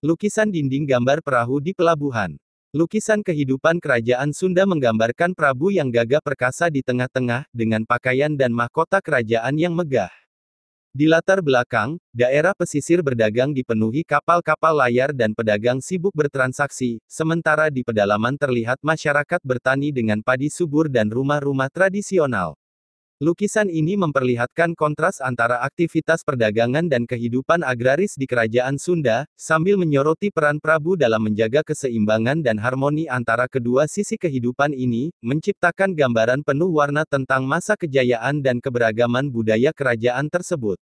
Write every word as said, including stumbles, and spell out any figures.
Lukisan dinding gambar perahu di pelabuhan. Lukisan kehidupan kerajaan Sunda menggambarkan Prabu yang gagah perkasa di tengah-tengah, dengan pakaian dan mahkota kerajaan yang megah. Di latar belakang, daerah pesisir berdagang dipenuhi kapal-kapal layar dan pedagang sibuk bertransaksi, sementara di pedalaman terlihat masyarakat bertani dengan padi subur dan rumah-rumah tradisional. Lukisan ini memperlihatkan kontras antara aktivitas perdagangan dan kehidupan agraris di kerajaan Sunda, sambil menyoroti peran Prabu dalam menjaga keseimbangan dan harmoni antara kedua sisi kehidupan ini, menciptakan gambaran penuh warna tentang masa kejayaan dan keberagaman budaya kerajaan tersebut.